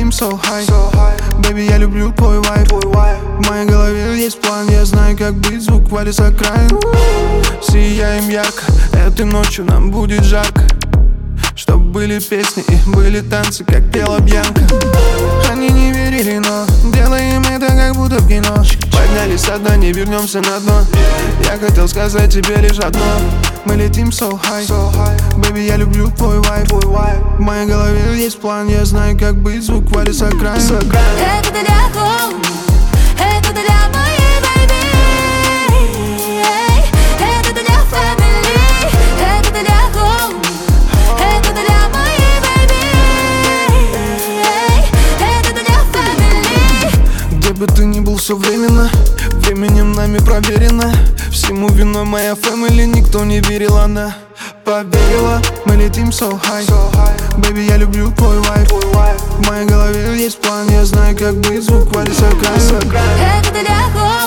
летим so high. Baby, я люблю твой вайб. В моей голове есть план, я знаю, как быть, звук валит с окраин. Сияем ярко, этой ночью нам будет жарко. Чтоб были песни и были танцы, как пела Бьянка. Они не верили, но делаем это как будто в кино. Поднялись со дна, не вернемся на дно. Я хотел сказать тебе лишь одно: мы летим so high. Baby, я люблю твой вайб. В моей голове есть план, я знаю, как быть, звук валит с окраин. Это для хоум, это для моей baby. Это для family, это для хоум, это для моей baby. Это для family. Где бы ты ни был, все временно, временем нами проверено. Всему виной моя family, никто не верил, она поверила. Мы летим so high. Baby, я люблю твой вайб. В моей голове есть план, я знаю, как быть, звук валит с окраин. Это для хоум.